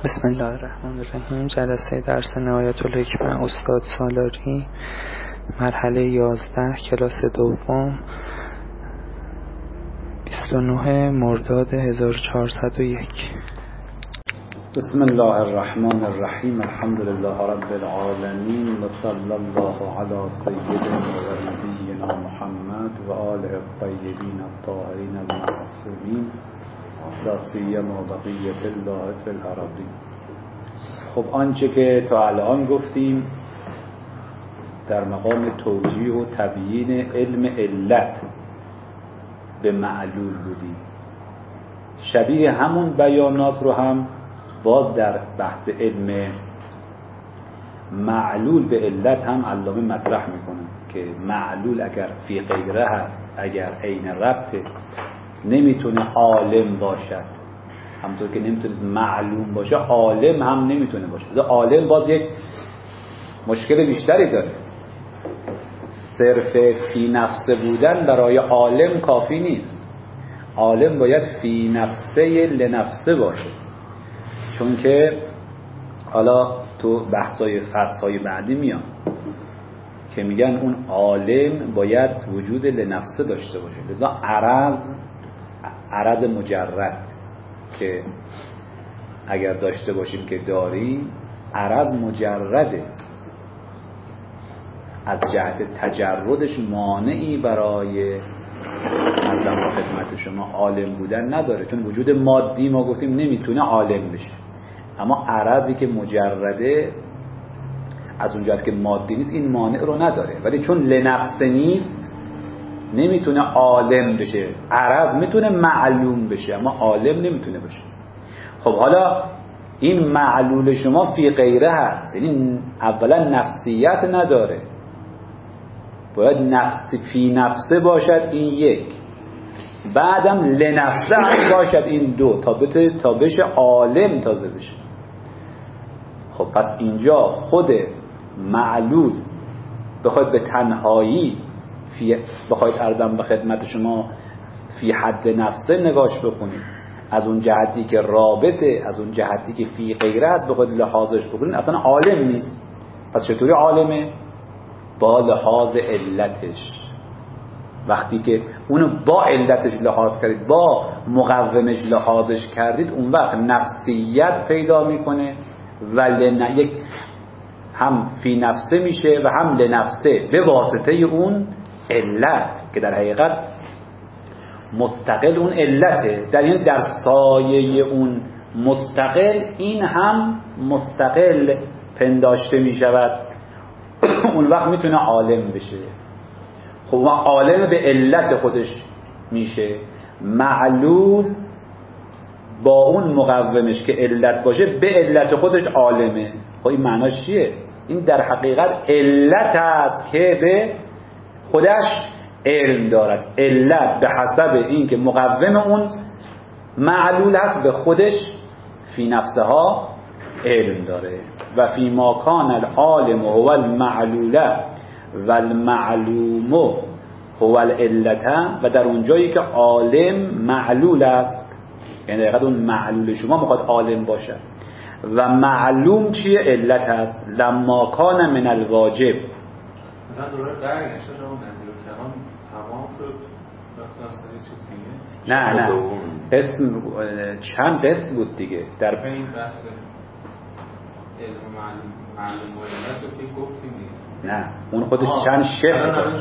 بسم الله الرحمن الرحیم. جلسه درس نهایت الحکمه استاد سالاری، مرحله 11، کلاس دوم، 29 مرداد 1401. بسم الله الرحمن الرحیم. الحمد لله رب العالمین و صلی الله علی سیدنا و نبینا محمد و آله الطیبین الطاهرین المعصومین لا سیما بقیة الله فی الارضین. خب آنچه که تا الان گفتیم در مقام توجیه و تبیین علم علت به معلول بودیم. شبیه همون بیانات رو هم باز در بحث علم معلول به علت هم علامه مطرح میکنه که معلول اگر فی غیره هست، اگر عین ربطه، نمیتونه عالم باشد. همونطور که نمیتونه معلوم باشه، عالم هم نمیتونه باشه. عالم باز یک مشکل بیشتری داره. صرف فی نفسه بودن برای عالم کافی نیست. عالم باید فی نفسه لنفسه باشه، چون که حالا تو بحثای فصلهای بعدی میان که میگن اون عالم باید وجود لنفسه داشته باشه. لذا عرض مجرد که اگر داشته باشیم که داری، عرض مجرده، از جهت تجردش مانعی برای عرضم با خدمت شما عالم بودن نداره، چون وجود مادی ما گفتیم نمیتونه عالم بشه. اما عرضی که مجرده از اون جهت که مادی نیست این مانع رو نداره، ولی چون لنفسه نیست نمیتونه عالم بشه. عرض میتونه معلوم بشه اما عالم نمیتونه بشه. خب حالا این معلول شما فی غیره هست، یعنی اولا نفسیت نداره، باید نفس فی نفسه باشد، این یک، بعدم لنفسه هم باشد، این دو، تا بشه عالم تازه بشه. خب پس اینجا خود معلول بخواید به تنهایی بخواید عرضم به خدمت شما فی حد نفسه نگاش بکنید، از اون جهتی که رابطه، از اون جهتی که فی غیره است بخواید لحاظش بکنید، اصلا عالم نیست. پس چطوری عالمه؟ با لحاظ علتش. وقتی که اونو با علتش لحاظ کردید، با مقومش لحاظش کردید، اون وقت نفسیت پیدا میکنه و یک هم فی نفسه میشه و هم لنفسه به واسطه اون علت که در حقیقت مستقل اون علته، در سایه اون مستقل این هم مستقل پنداشته میشود. اون وقت میتونه عالم بشه. خب عالم به علت خودش میشه. معلول با اون مقومش که علت باشه به علت خودش عالمه. خب این معناش چیه؟ این در حقیقت علت است که به خودش علم دارد. علت به حسب این که مقوم اون معلول هست به خودش فی نفسه ها علم داره. و فی ما کان العالم هو المعلوله و المعلوم هو العلته، و در اون جایی که عالم معلول است، یعنی دقیقا اون معلول شما میخواد عالم باشه و معلوم چیه؟ علت هست. لما کان من الواجب نه اسم چند قسم بود دیگه در این بحث علم معلوم و علت رو که گفتیم. نه اون خودش چند شق.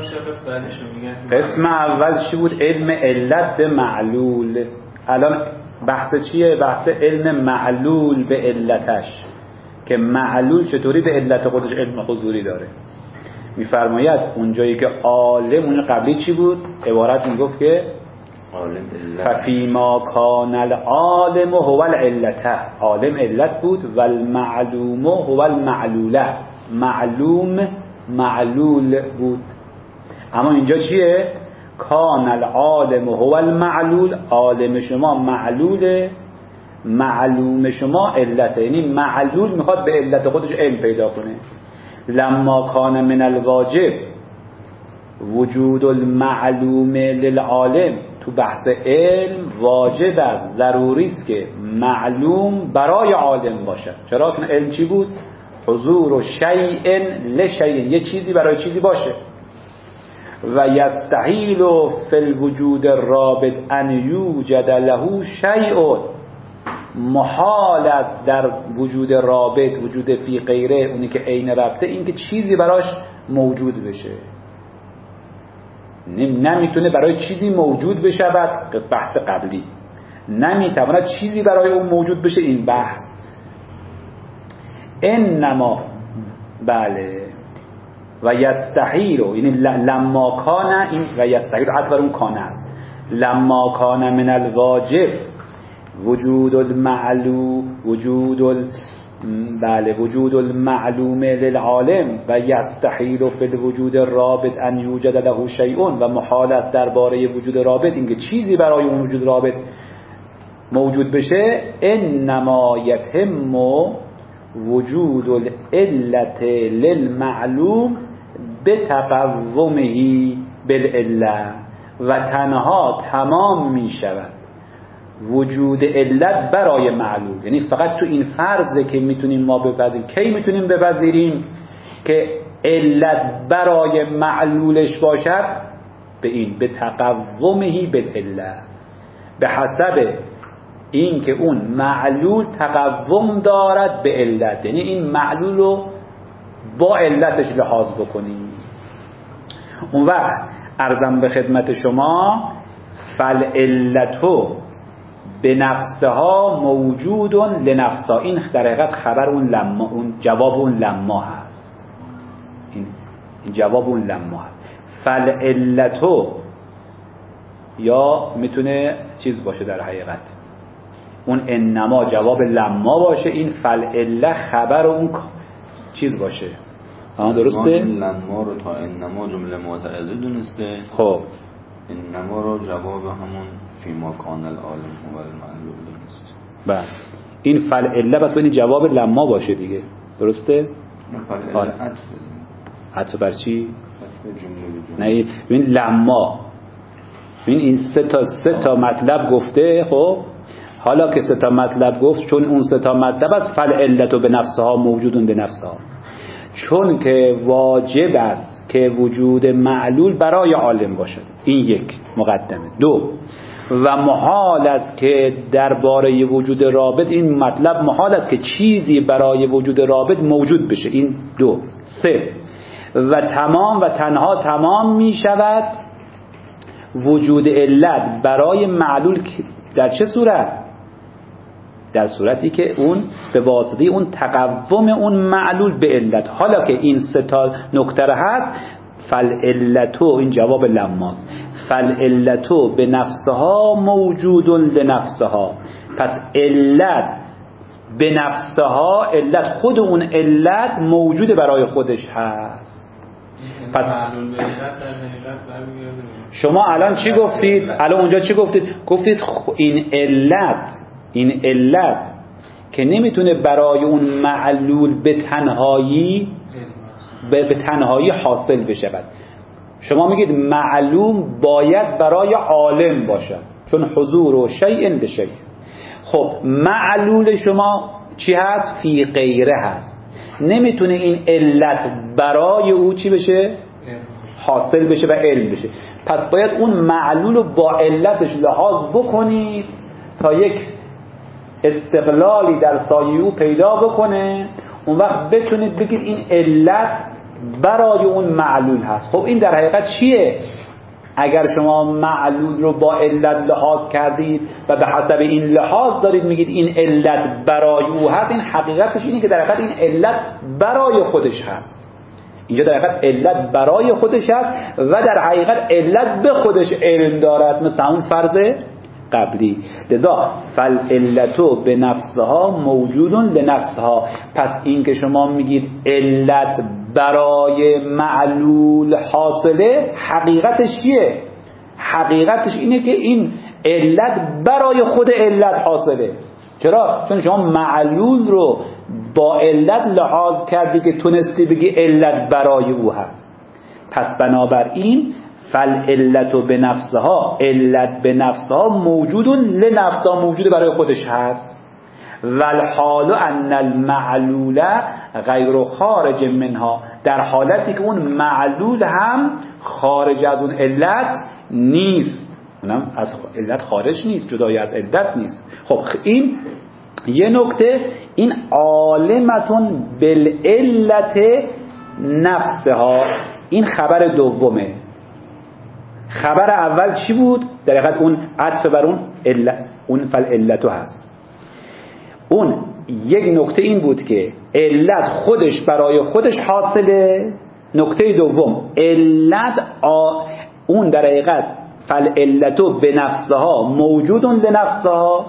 قسم اول چی بود؟ علم علت به معلول. الان بحث چیه؟ بحث علم معلول به علتش، که معلول چطوری به علت خودش علم حضوری داره. میفرماید اونجایی که عالم، اون قبلی چی بود؟ عبارت میگفت که ففی ما کان العالم هو العلته، عالم علت بود، و المعلوم هو المعلوله، معلوم معلول بود. اما اینجا چیه؟ کان العالم هو المعلول، عالم شما معلوله، معلوم شما علته، یعنی معلول میخواد به علت خودش علم پیدا کنه. لما کان من الواجب وجود المعلوم للعالم، تو بحث علم واجب است، ضروری است که معلوم برای عالم باشد. چرا؟ چون علم چی بود؟ حضور و شیء لشیء، یه چیزی برای چیزی باشه. و یستحیل فی الوجود الرابط ان یوجد له شیء، محال است در وجود رابط، وجود فی غیره، اونی که عین ربطه، این که چیزی براش موجود بشه. نمیتونه برای چیزی موجود بشه. بعد بحث قبلی نمیتواند چیزی برای اون موجود بشه. این بحث انما بله و یستحیل، یعنی لما کان، این و یستحیل عطف بر اون کان است. لما کان من الواجب وجود المعلوم للعالم و یستحیل فی الوجود الرابط ان یوجد له شیء، و محال است درباره وجود رابط اینکه چیزی برای اون وجود رابط موجود بشه. انما یتم وجود العلت للمعلوم بتقومه بالعله، و تنها تمام می شود وجود علت برای معلول. یعنی فقط تو این فرضه که میتونیم ما بپذیریم. کی میتونیم بپذیریم که علت برای معلولش باشد؟ به این به تقومه بالعله، به حسب این که اون معلول تقوم دارد به علت، یعنی این معلول رو با علتش لحاظ بکنیم. اون وقت عرضم به خدمت شما فالعلتو به نفسها موجود لنفسها، این در حقیقت خبر اون لما، اون جواب اون لما هست. این جواب اون لما هست. فالعلتو یا میتونه چیز باشه در حقیقت، اون انما جواب لما باشه، این فالعله خبر اون چیز باشه. درسته؟ لما رو تا انما جمله معترضه دونسته. خب انما رو جواب همون فیما کان العالم هو المعلول دونسته. بله این فالعله بس باید جواب لما باشه دیگه. درسته؟ فالعله عطف بر چی؟ نه این لما، این سه تا مطلب گفته. خب حالا که سه تا مطلب گفت، چون اون سه تا مطلب است فالعلت به نفسها موجودون به نفسها، چون که واجب است که وجود معلول برای عالم باشد. این یک مقدمه. دو، و محال است که درباره وجود رابط، این مطلب محال است که چیزی برای وجود رابط موجود بشه. این دو. سه، و تمام و تنها تمام می شود وجود علت برای معلول در چه صورت؟ در صورتی که اون به واسطه اون تقوم اون معلول به علت. حالا که این سه تا نکته هست، فالعلتو این جواب لماست، فالعلتو به نفسها موجود لنفسها، پس علت به نفسها، علت خود اون علت موجود برای خودش هست. پس شما الان چی گفتید؟ الان اونجا چی گفتید؟ گفتید این علت که نمیتونه برای اون معلول به تنهایی حاصل بشه. شما میگید معلوم باید برای عالم باشد، چون حضور و شیء لشیء. خب معلول شما چی هست؟ فی غیره هست. نمیتونه این علت برای او چی بشه؟ حاصل بشه و علم بشه. پس باید اون معلول رو با علتش لحاظ بکنید تا یک استقلالی در سایه او پیدا بکنه. اون وقت بتونید بگید این علت برای اون معلول هست. خب این در حقیقت چیه؟ اگر شما معلول رو با علت لحاظ کردید و به حسب این لحاظ دارید میگید این علت برای او هست، این حقیقتش اینه که در حقیقت این علت برای خودش هست. اینجا در حقیقت علت برای خودش هست و در حقیقت علت به خودش علم دارد، مثل اون فرض قبلی. لذا فالعلتو به نفسها موجودون لنفسها. پس این که شما میگید علت برای معلول حاصله، حقیقتش چیه؟ حقیقتش اینه که این علت برای خود علت حاصله. چرا؟ چون شما معلول رو با علت لحاظ کردی که تونستی بگی علت برای او هست. پس بنابراین فالعلت بنفسها، علت به نفسها موجود لنفسها، موجود برای خودش هست. والحال ان المعلول غیر خارج منها، در حالتی که اون معلول هم خارج از اون علت نیست، اونم از علت خارج نیست، جدای از علت نیست. خب این یه نکته، این عالمتون بالعلت نفسها، این خبر دومه. خبر اول چی بود؟ در حقیقت اون عطف بر اون علت، اون فالعلتو هست. اون یک نکته این بود که علت خودش برای خودش حاصله. نکته دوم علت اون در حقیقت فالعلتو بنفسها موجودون لنفسها،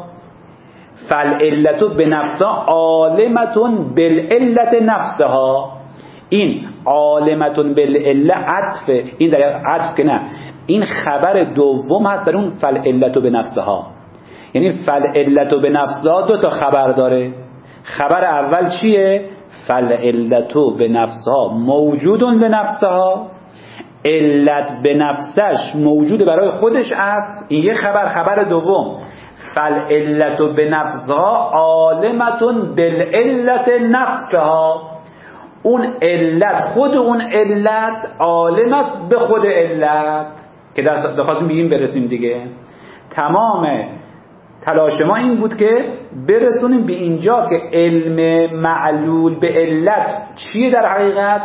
فالعلتو بنفسها عالمتون بالعلت نفسها. این عالمتون بالعلت عطف، این در عطف که نه، این خبر دوم هست در اون فالعلتو بنفسها. یعنی فالعلتو بنفسها دو تا خبر داره. خبر اول چیه؟ فالعلتو بنفسها موجودون لنفسها، علت به نفسش موجود برای خودش است. این یه خبر. خبر دوم فالعلتو بنفسها عالمتون بالعلت نفسها، اون علت، خود اون علت عالمت به خود علت، که دخواستیم بگیم برسیم دیگه. تمام تلاش ما این بود که برسونیم به اینجا که علم معلول به علت چیه در حقیقت؟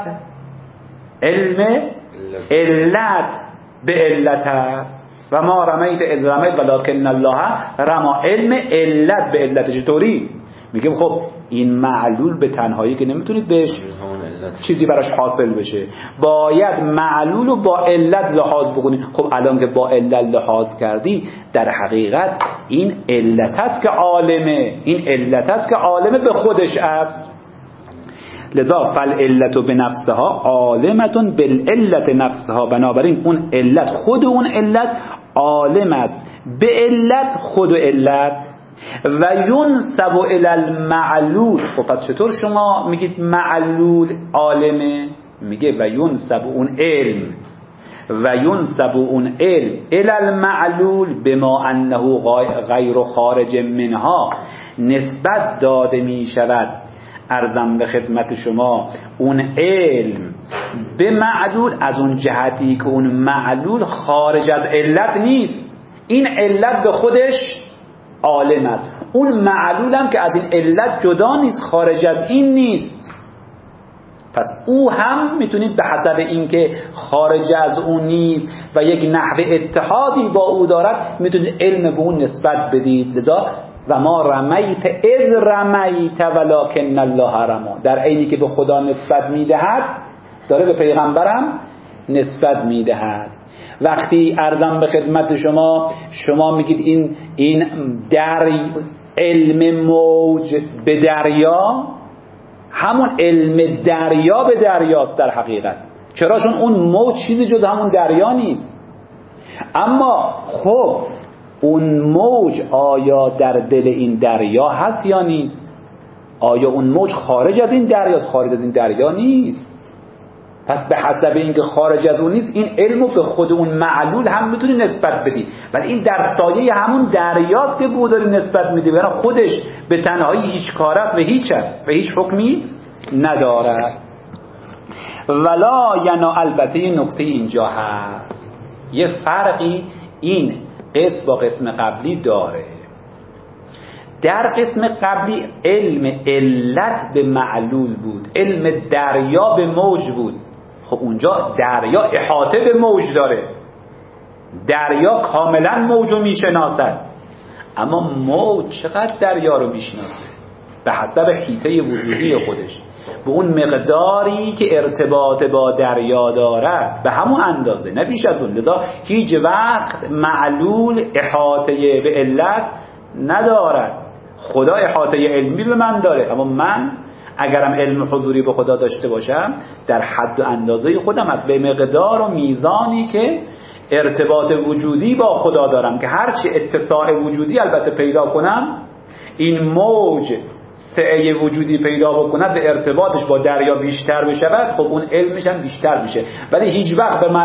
علم علت به علت است. و ما رمیت اذ رمیت ولکن الله رما، علم علت به علت. چطوری؟ میگم خب این معلول به تنهایی که نمیتونید بهش چیزی براش حاصل بشه، باید معلول رو با علت لحاظ بکنید. خب الان که با علت لحاظ کردی، در حقیقت این علت است که عالمه، این علت است که عالمه به خودش است. لذا فالعلت بنفسها عالمتون بالعلت نفسها، بنابراین اون علت، خود اون علت عالم است به علت خود علت. و ینسب الی المعلول. خب پس چطور شما میگید معلول عالمه؟ میگه و ینسب اون علم، و ینسب اون علم الی المعلول بما انه غیر خارج منها، نسبت داده میشود، عرضم به خدمت شما، اون علم به معلول از اون جهتی که اون معلول خارج از علت نیست. این علت به خودش عالم است، اون معلول هم که از این علت جدا نیست، خارج از این نیست. پس او هم میتونید به حسب اینکه خارج از اون نیست و یک نحو اتحادی با او دارد، میتونید علم به اون نسبت بدید. لذا و ما رمیت اذ رمیت ولکن الله رما، در عینی که به خدا نسبت میدهد داره به پیغمبرم نسبت میدهد. وقتی عرضم به خدمت شما میگید این در علم موج به دریا، همون علم دریا به دریاست در حقیقت. چرا؟ چون اون موج چیزی جز همون دریا نیست. اما خب اون موج آیا در دل این دریا هست یا نیست؟ آیا اون موج خارج از این دریاست؟ خارج از این دریا نیست. پس به حسب اینکه خارج از اون نیست، این علمو به خود اون معلول هم میتونی نسبت بدی، ولی این در سایه همون دریاست که بو داری نسبت میدی، یعنی خودش به تنهایی هیچ کار است و هیچ است و هیچ حکمی ندارد. ولا ینا، البته یه نکته اینجا هست، یه فرقی این قسم با قسم قبلی داره. در قسم قبلی علم علت به معلول بود، علم دریا به موج بود. خب اونجا دریا احاطه به موج داره، دریا کاملا موجو میشناسد، اما موج چقدر دریا رو میشناسه؟ به حسب حیطه وجودی خودش، به اون مقداری که ارتباط با دریا دارد، به همون اندازه، نه بیش از اون. لذا هیچ وقت معلول احاطه به علت ندارد. خدا احاطه علمی به من داره، اما من اگرم علم حضوری به خدا داشته باشم، در حد و اندازه خودم از به مقدار و میزانی که ارتباط وجودی با خدا دارم، که هرچی اتساع وجودی البته پیدا کنم، این موج سعه وجودی پیدا بکند و ارتباطش با دریا بیشتر بشود، خب اون علمش هم بیشتر میشه. ولی هیچ وقت به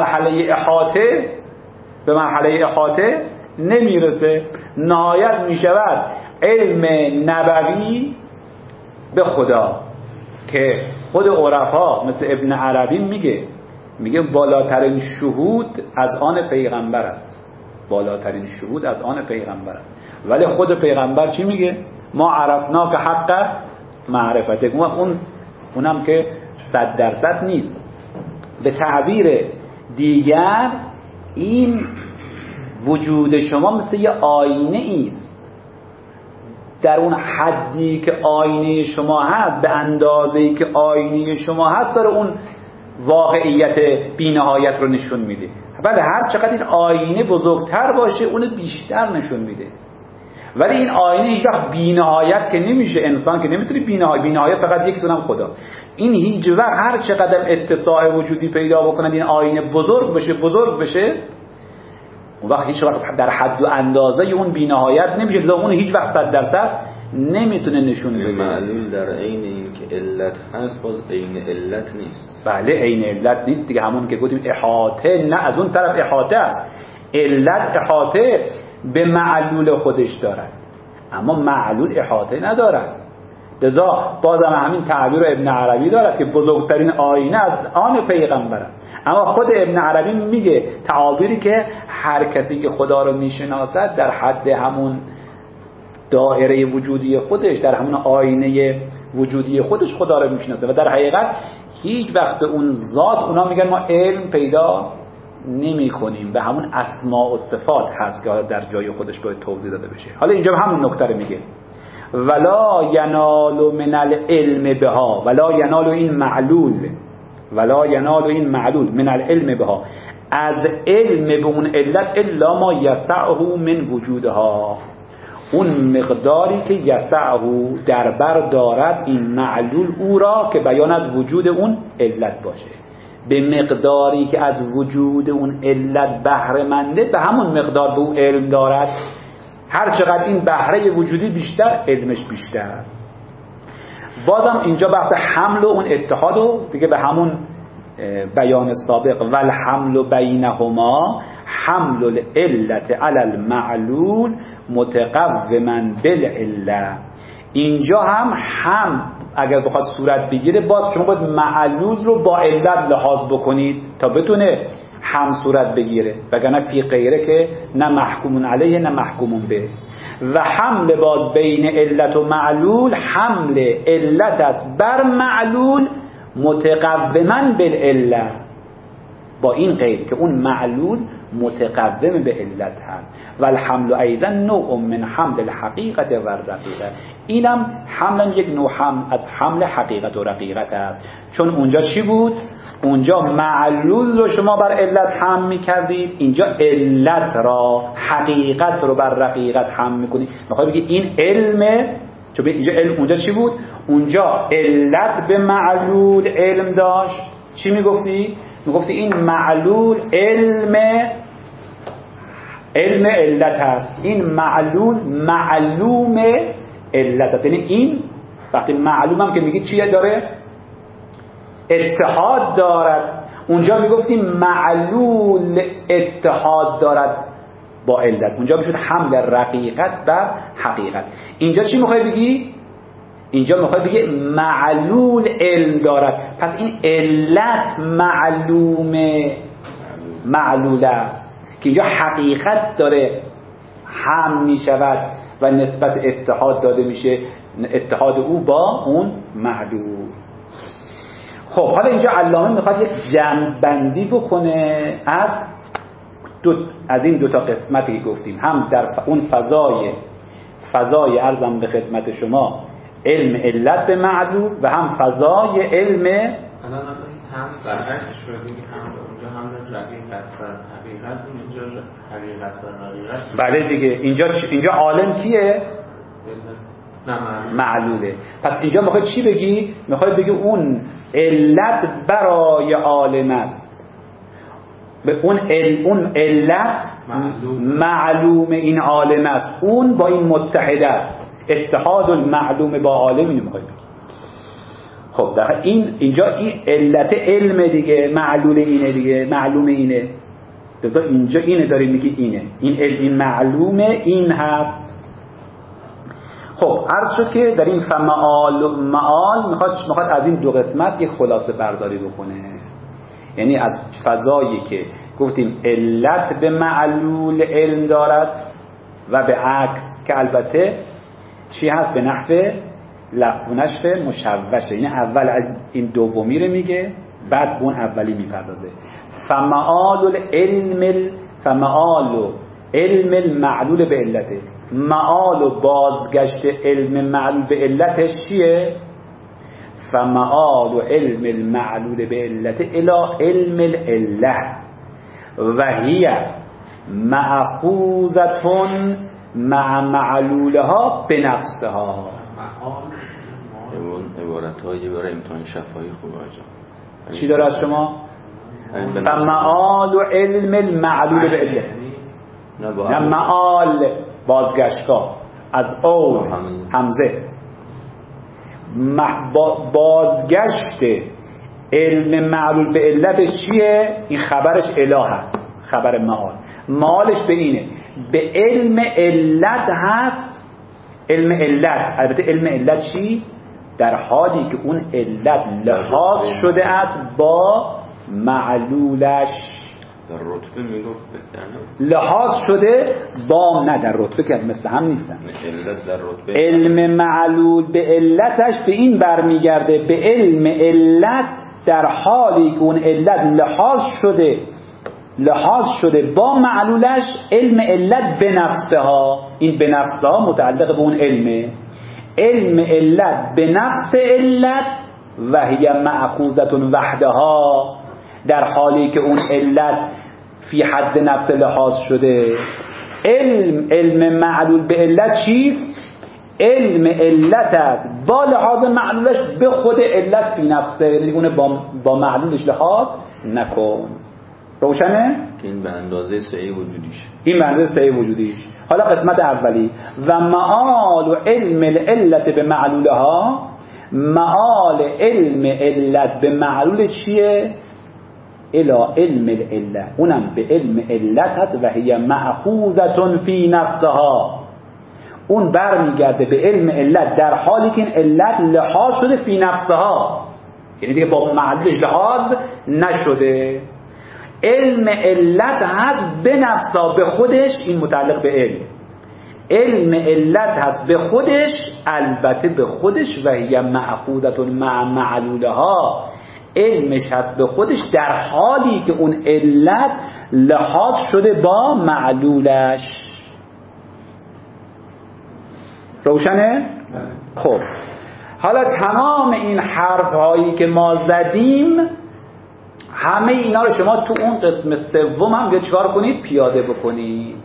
مرحله احاطه نمیرسه. نهایت میشود علم نبوی به خدا که خود عرفا مثل ابن عربی میگه بالاترین شهود از آن پیغمبر است. بالاترین شهود از آن پیغمبر است. ولی خود پیغمبر چی میگه؟ ما عرفنا که حق معرفته. اونم که 100% نیست. به تعبیر دیگر این وجود شما مثل یه آینه است. در اون حدی که آینه شما هست، به اندازه‌ای که آینه شما هست، داره اون واقعیت بی‌نهایت رو نشون میده. ولی هر چقدر این آینه بزرگتر باشه اون بیشتر نشون میده. ولی این آینه هیچ وقت بی‌نهایت که نمیشه. انسان که نمیتونه بی‌نهایت فقط یکی تونم خدا. این هیچ وقت هر چقدر اتساع وجودی پیدا بکنه این آینه بزرگ بشه اون وقت هیچ وقت در حد و اندازه اون بی‌نهایت نمیشه. لذا اون هیچ وقت 100% نمیتونه نشون بده. معلول در عین این که علت هست باز عین علت نیست. بله عین علت نیست دیگه. همون که گفتیم احاطه، نه از اون طرف احاطه است. علت احاطه به معلول خودش دارد اما معلول احاطه ندارد. لذا بازم همین تعبیر ابن عربی دارد که بزرگترین آینه از آن پیغمبر است. اما خود ابن عربی میگه تعابیری که هر کسی که خدا رو میشناسد در حد همون دایره وجودی خودش، در همون آینه وجودی خودش خدا رو میشناسه و در حقیقت هیچ وقت به اون ذات اونا میگن ما علم پیدا نمی کنیم. به همون اسماء و صفات هست که در جای خودش باید توضیح داده بشه. حالا اینجا همون نکته رو میگه ولا ینال من العلم بها، ولا ینال این معلول من العلم بها، از علم به اون علت الا ما یسعه من وجودها، اون مقداری که یسعه در بر دارد این معلول او را که بیان از وجود اون علت باشه. به مقداری که از وجود اون علت بهره منده به همون مقدار به اون علم دارد. هر چقدر این بهره وجودی بیشتر علمش بیشتر. بازم اینجا بحث حمل و اون اتحاد و دیگه به همون بیان سابق والحمل بینهما حمل العلت علی المعلول متقوما بالعله. اینجا هم اگر بخواد صورت بگیره باز شما باید معلول رو با علت لحاظ بکنید تا بتونه هم صورت بگیره، وگرنه فی غیره که نه محکومون علیه نه محکومون به. و حمل باز بین علت و معلول حمل علت است بر معلول متقوما بالعله، با این قید که اون معلول متقوم به علت هست. و الحمل ایضا نوع من حمل الحقیقت و الرقیقت، اینم حمل یک نوع از حمل حقیقت و رقیقت است. چون اونجا چی بود؟ اونجا معلول رو شما بر علت حمل می‌کردید، اینجا علت را حقیقت رو بر رقیقت حمل می‌کنید. می‌خوای بگی این علمه، چون اینجا علم اونجا چی بود؟ اونجا علت به معلول علم داشت. چی میگفتی؟ میگفتی این معلول علم علت هست، این معلول معلوم علت هست. یعنی این وقتی معلوم هم که میگی چیه داره؟ اتحاد دارد. اونجا میگفتیم معلول اتحاد دارد با علت، اونجا میشد حمل رقیقت بر حقیقت. اینجا چی میخوای بگی؟ اینجا میخوای بگی معلول علم دارد، پس این علت معلول است که اینجا حقیقت داره هم میشود و نسبت اتحاد داده میشه، اتحاد او با اون معلول. خب حالا اینجا علامه میخواد یک جمع‌بندی بکنه از این دو تا قسمتی که گفتیم، هم در اون فضای عرضم به خدمت شما علم علت به معلول و هم فضای علم هم برعکس شدیم، هم اونجا هم رقیقت و حقیقت، اینجا حقیقت و رقیقت. بله دیگه اینجا عالم کیه؟ معلوله. پس اینجا میخوای چی بگی؟ میخوای بگی اون علت برای عالم است، به اون علت معلوم این عالم است، اون با این متحد است. اتحاد المعلوم با عالم اینو میخوای بگی. خب در اینجا این علت علم دیگه، معلول اینه دیگه، معلوم اینه. اینجا اینه داریم میگی اینه، این معلومه، این هست. خب عرض شد که در این معال میخواد از این دو قسمت یک خلاصه برداری بکنه. یعنی از فضایی که گفتیم علت به معلول علم دارد و به عکس، که البته چی هست به نحو لفظ و نشر مشوشه. یعنی اول این دومی رو میگه، بعد اون اولی میپردازه. فمعال علم المعلول به علته، معال و بازگشت علم معلول به علتش چیه؟ فمعال علم المعلول به علته الى علم العله و هی مأخوذتون مع معلولها به نفسها. عبارتهایی برای امتحان شفاهی خوبه آجا. چی داره از شما؟ فمعال علم المعلول به علته، نه معال بازگشتگاه از اول همزه. بازگشت علم معلول به علتش چیه؟ این خبرش اله هست، خبر معالش به اینه، به علم علت هست. علم علت، البته علم علت چی؟ در حالی که اون علت لحاظ شده است با معلولش. در رتبه میگفت لحاظ شده با، نه در رتبه که مثل هم نیستن. علت در رتبه علم معلول به علتش به این برمیگرده، به علم علت در حالی که اون علت لحاظ شده با معلولش. علم علت به نفسها، این به نفسها متعلق به اون علمه. علم علت به نفس علت و هی مأخوذتون وحدها، در حالی که اون علت فی حد نفس لحاظ شده. علم معلول به علت چیست؟ علم علت است با لحاظ معلولش به خود علت فی نفسه، یعنی اون با معلولش لحاظ نکن. روشنه؟ این به اندازه سعی وجودیش، این به اندازه سعی وجودیش. حالا قسمت اولی و معال علم العلت به معلولها. معال علم علت به معلول چیه؟ الى علم العله، اونم به علم علت هست و هی مأخوذتون فی نفسها، اون برمیگرده به علم علت در حالی که این علت لحاظ شده فی نفسها، یعنی دیگه با معلولش لحاظ نشده. علم علت هست به نفسها، به خودش، این متعلق به علم علت هست به خودش، البته به خودش و هی مأخوذتون مع معلولها، علمش هست به خودش در حالی که اون علت لحاظ شده با معلولش. روشنه؟ خب حالا تمام این حرف هایی که ما زدیم، همه اینا رو شما تو اون قسم سوم هم چیکار کنید؟ پیاده بکنید.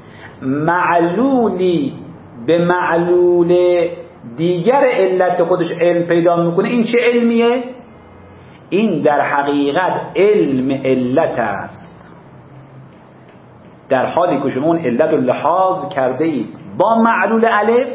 معلولی به معلول دیگر علت خودش علم پیدا میکنه. این چه علمیه؟ این در حقیقت علم علت است، در حالی که شما اون علت رو لحاظ کرده اید با معلول الف.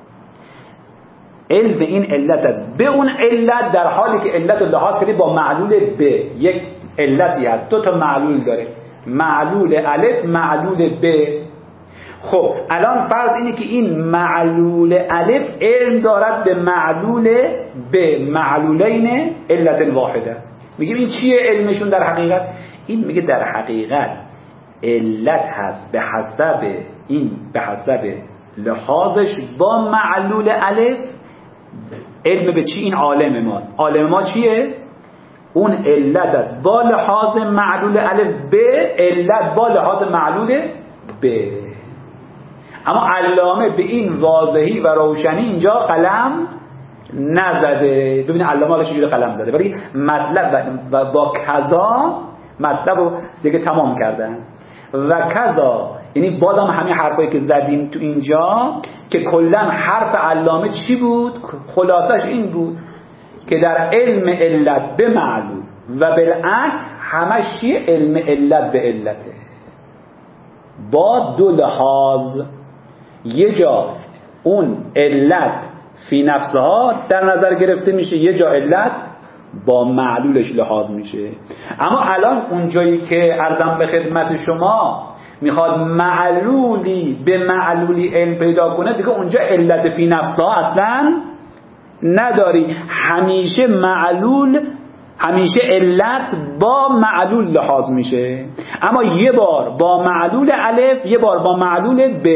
علم این علت است به اون علت، در حالی که علت رو لحاظ کردید با معلول ب. یک علتی هست، دو تا معلول داره، معلول الف، معلول ب. خب الان فرض اینه که این معلول الف علم دارد به معلول ب، معلولین علت واحده. میگیم این چیه علمشون در حقیقت؟ این میگه در حقیقت علت هست به حسب لحاظش با معلول الف. علم به چی؟ این عالم ماست. عالم ما چیه؟ اون علت است با لحاظ معلول الف به، علت با لحاظ معلول به. اما علامه به این واضحی و روشنی اینجا قلم نزده. ببینید علامه حالا چجوری قلم زده، ولی مطلب و با کذا مطلب رو دیگه تمام کردن. و کذا یعنی بازم همین حرفایی که زدیم تو اینجا که کلا حرف علامه چی بود؟ خلاصش این بود که در علم علت به معلول و بالعکس همش چیه؟ علم علت به علته با دو لحاظ. یه جا اون علت فی نفسها در نظر گرفته میشه، یه جا علت با معلولش لحاظ میشه. اما الان اون جایی که عرضم به خدمت شما میخواد معلولی به معلولی علم پیدا کنه، دیگه اونجا علت فی نفسها اصلا نداری. همیشه معلول، همیشه علت با معلول لحاظ میشه، اما یه بار با معلول الف، یه بار با معلول ب.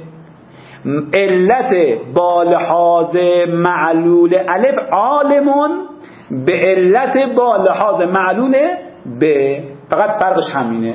علت با لحاظ معلول الف عالمون به علت با لحاظ معلول ب، فقط فرقش همینه.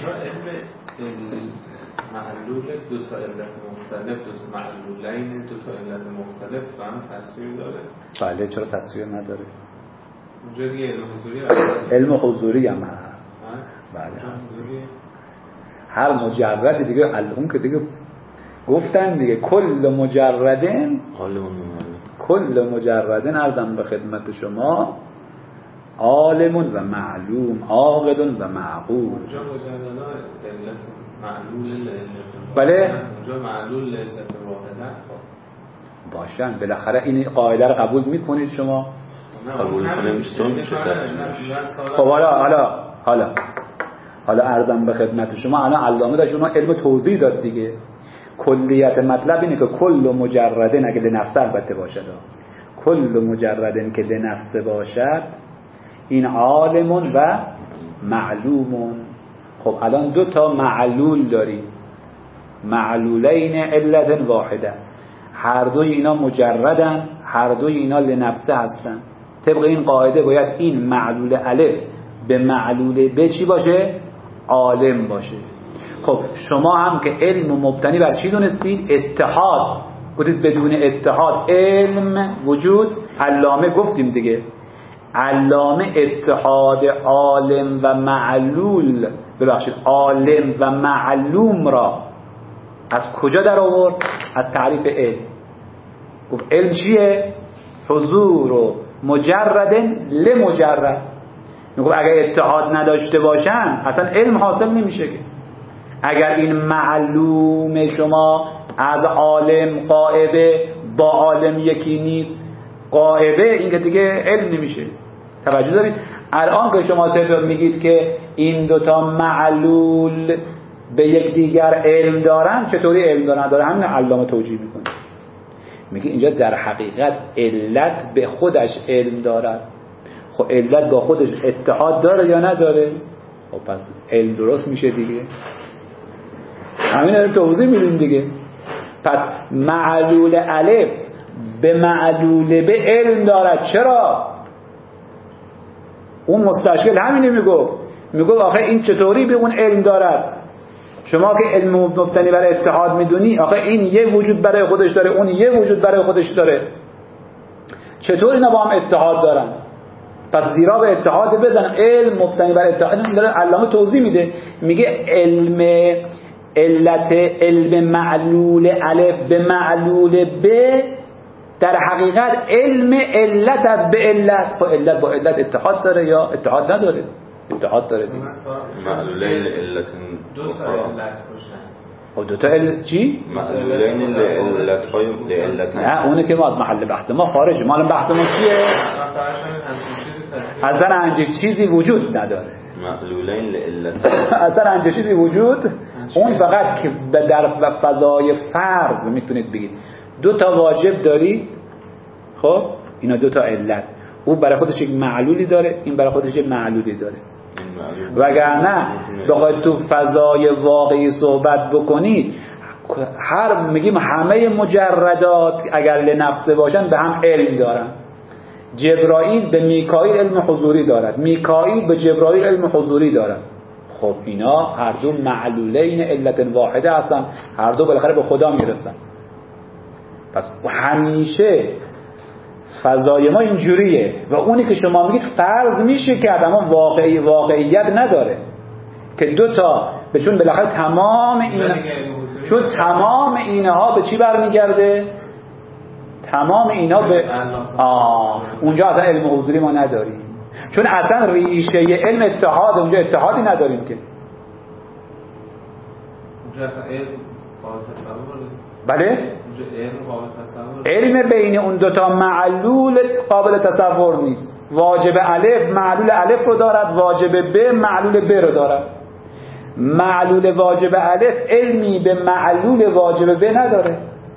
معلول دو تا علت مختلف، دو تا معلولین دو تا علت مختلف با هم تصویر داره؟ بله، چرا تصویر نداره؟ اونجا دیگه علم حضوری علم حضوری هم هست. بله، هر مجرد دیگه اون که دیگه گفتن دیگه کل مجردن کل مجردن عرضم به خدمت شما عالم و معلوم عاقل و معقول. اونجا مجردنا علت معلول لعلت، بله اونجا معلول لعلت واحده. باشن بالاخره این قاعده رو قبول میکنید شما؟ قبول کنیم میشه. خب حالا عرضم به خدمت شما، الان علامه داشت اونها علم توضیح داد دیگه. کلیت مطلب اینه که کل مجردن اگه لنفسه البته باشد، کل مجردن که لنفسه باشد این عالمون و معلومون. خب الان دو تا معلول داریم، معلولین علت واحده، هر دوی اینا مجردن، هر دوی اینا لنفسه هستن. طبق این قاعده باید این معلول الف به معلول ب چی باشه؟ عالم باشه. خب شما هم که علم مبتنی بر چی دونستید؟ اتحاد. گفتید بدون اتحاد علم وجود. علامه گفتیم دیگه، علامه اتحاد عالم و معلول، ببخشید عالم و معلوم را از کجا در آورد؟ از تعریف علم. گفت علم چیه؟ حضور و مجردن لمجرد. میگفت اگر اتحاد نداشته باشن اصلا علم حاصل نمیشه که. اگر این معلوم شما از عالم غائبه با عالم یکی نیست غائبه، این که دیگه علم نمیشه. توجه دارید؟ الان که شما طبق میگید که این دوتا معلول به یک دیگر علم دارن، چطوری علم دارن؟ داره همین علامه توجیه میکنه، میگه اینجا در حقیقت علت به خودش علم دارد. خب علت با خودش اتحاد داره یا نداره؟ خب پس علم درست میشه دیگه. همین رو توضیح میدیم دیگه. پس معلول الف به معلول به علم دارد. چرا؟ اون مستشکل همینه میگو آخه این چطوری به اون علم دارد؟ شما که علم مبتنی بر اتحاد میدونی، آخه این یه وجود برای خودش داره، اون یه وجود برای خودش داره، چطور اینا با هم اتحاد دارن؟ پس زیرا به اتحاد بزن. علم مبتنی بر اتحاد، این داره علامه توضیح میده، میگه علم علت علم معلول الف به معلول ب در حقیقت علم علت از به علت. با علت با علت اتحاد داره یا اتحاد نداره؟ اتحاد داره دیگه. معلولین علت دو تا علت باشن. او دو تا علت چی؟ معلولین علت های علت. نه اونه که ما از محل بحث ما خارجه. ما الان بحث ما چیه؟ اصلا همچین چیزی وجود نداره. معلولین علت. اصلا همچین چیزی وجود، اون فقط که در فضای فرض میتونید بگید دو تا واجب دارید، خب اینا دو تا علت، او برای خودش یک معلولی داره، این برای خودش یک معلولی داره. وگرنه بخواید تو فضای واقعی صحبت بکنید، میگیم همه مجردات اگر لنفسه باشن به هم علم دارن. جبرائیل به میکائیل علم حضوری دارد، میکائیل به جبرائیل علم حضوری دارد. خب اینا هر دو معلولین علت واحده هستن، هر دو بالاخره به خدا میرسن. پس همیشه فضای ما اینجوریه و اونی که شما میگید فرض میشه کرد، اما واقعیت نداره که دو تا چون بالاخره تمام اینها به چی برمیگرده؟ تمام اینا به اونجا اصلا علم حضوری ما نداریم، چون اصلا ریشه علم اتحاد، اونجا اتحادی نداریم که. اونجا اصلا علم با تصور بله؟ علم بین اون دوتا معلول قابل تصور نیست. واجب الف معلول الف رو دارد، واجب ب معلول ب رو دارد. معلول واجب الف علمی به معلول واجب ب نداره.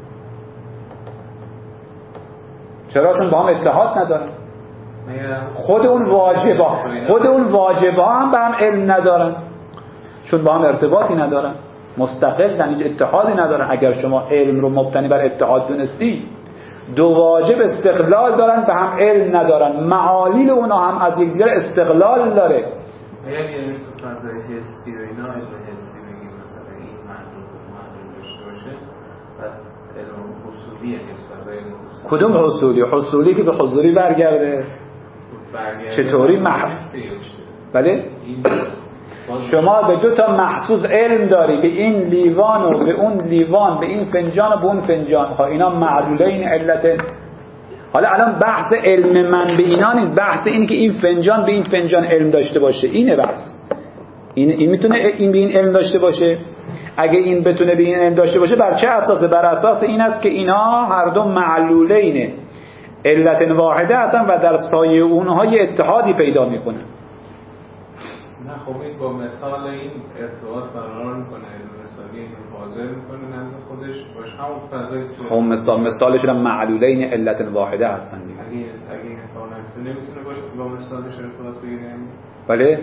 چرا؟ چون با هم اتحاد ندارن. خود اون واجبا هم به هم علم ندارن، چون با هم ارتباطی ندارن، مستقلن، هیچ اتحادی ندارن. اگر شما علم رو مبتنی بر اتحاد دونستی، دو واجب استقلال دارن، به هم علم ندارن. معالیل اونا هم از یکدیگر استقلال داره. اگر یعنی تو فضای حسی و اینا علم حسی بگیم مثلا این معلوم داشته باشه و علم حصولیه نسبت به علم حصولی. کدوم حصولی؟ حصولی که به حضوری برگرده. چطوری بله؟ شما به دو تا محسوس علم داری، به این لیوان و به اون لیوان، به این فنجان و به اون فنجان. خب اینا معلولین علت. حالا الان بحث علم من به اینا نیست، بحث اینه که این فنجان به این فنجان علم داشته باشه. اینه بحث. این میتونه این به این علم داشته باشه. اگه این بتونه به این علم داشته باشه، بر چه اساسه؟ بر اساس این است که اینا هر دو معلولین علت واحده هستن و در سایه اونها یه اتحادی پیدا میکنن. نه خب این با مثال این ارتباط برقرار میکنه، مثالی این حاضر میکنه نزد خودش باشه همون فضای خب مثالشون هم معلولین علت واحده هستن دیگه. اگه این اتفاق نمیتونه باشه با مثالش ارتباط بگیریم. بله؟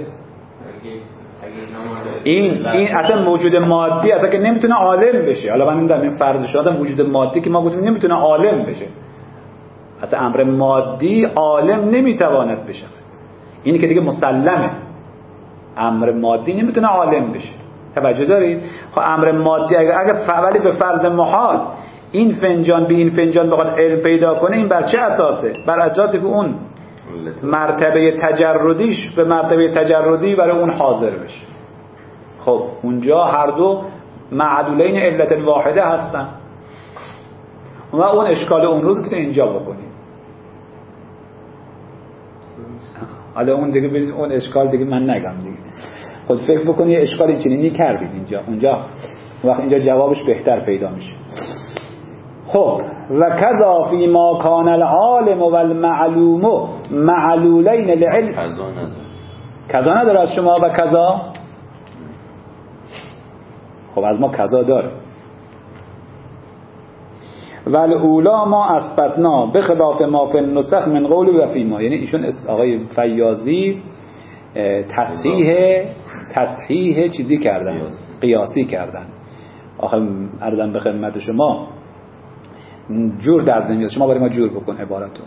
این اصلا موجود مادی اصلا که نمیتونه عالم بشه. حالا من نمیدونم این فرض شده وجود مادی که ما گفتیم نمیتونه عالم بشه. اصلا امر مادی عالم نمیتواند بشه. اینی که دیگه مسلمه. امر مادی نمیتونه عالم بشه. توجه دارید؟ خب امر مادی اگه ولی به فرض محال این فنجان به این فنجان بخواد علم پیدا کنه، این بر چه اساسه؟ بر اساسی که اون مرتبه تجردیش به مرتبه تجردی برای اون حاضر بشه. خب اونجا هر دو معدولین علت واحده هستن و اون اشکال اون روز تو اینجا بکنید. حالا اون دیگه ببینید اون اشکال دیگه من نگم دیگه، خود فکر بکنید اشکال چنینی کردید اونجا وقت اینجا جوابش بهتر پیدا میشه. خب و کذا فی ما کان العالم و المعلوم معلولین لعلم. کذا نداره از شما و کذا؟ خب از ما کذا داره. والاولا ما اثبتنا بخلاف ما فی النسخ من قول و فی ما. یعنی ایشون آقای فیاضی تصحیح چیزی کردن، قیاسی کردن. آخه عرضم به خدمت شما جور در ذهن شما برای ما جور بکن عبارتو.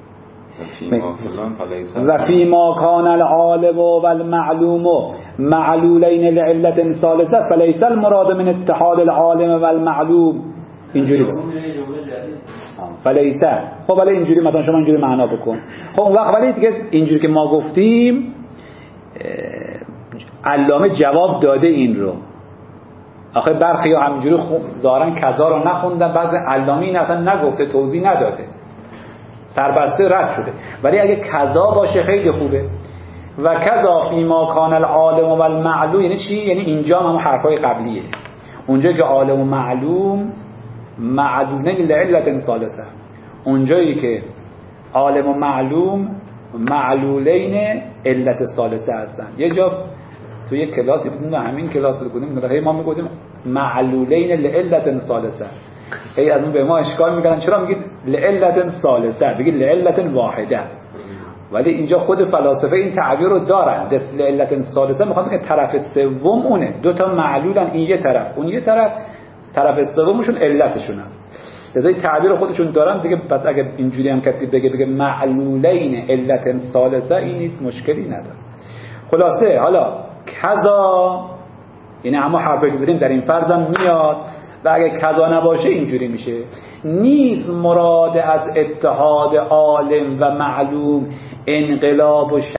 و فی ما کان العالم و المعلوم معلولین لعلت ثالثه فلیس المراد من اتحاد العالم و المعلوم. اینجوری بس فلیسه. خب ولی اینجوری مثلا شما اینجوری معنا بکن. خب اون وقت ولی دیگه اینجوری که ما گفتیم علامه جواب داده این رو. آخه برخی ها همینجوری ظاهرا کذا رو نخوندن، بعضی علامه این اصلا نگفته، توضیح نداده، سربسته رد شده. ولی اگه کذا باشه خیلی خوبه. و کذا فی ما کان العالم و المعلوم یعنی چی؟ یعنی اینجا هم حرفای قبلیه. اونجا که عالم و معلوم معلولین لعلت ثالثه، اونجایی که عالم و معلوم معلولین علت ثالثه هستن. یه جا تو یک کلاسی بودیم، همین کلاس رو بودیم، ما میگفتیم معلولین لعلت ثالثه. هی از اون به ما اشکال میکردن چرا میگید لعلت ثالثه، بگید لعلت واحده. ولی اینجا خود فلاسفه این تعبیر رو دارن، لعلت ثالثه میخوام بگم طرف سوم اونه، دو تا معلولن، این یه طرف اون یه طرف سومشون علتشون هست. لذا تعبیر خودشون دارن دیگه. پس اگه اینجوری هم کسی بگه معلولین علت ثالثه، این مشکلی نداره. خلاصه حالا کذا یعنی اما حرفی که زدیم در این فرض هم میاد و اگه کذا نباشه اینجوری میشه. نیز مراد از اتحاد عالم و معلوم انقلاب و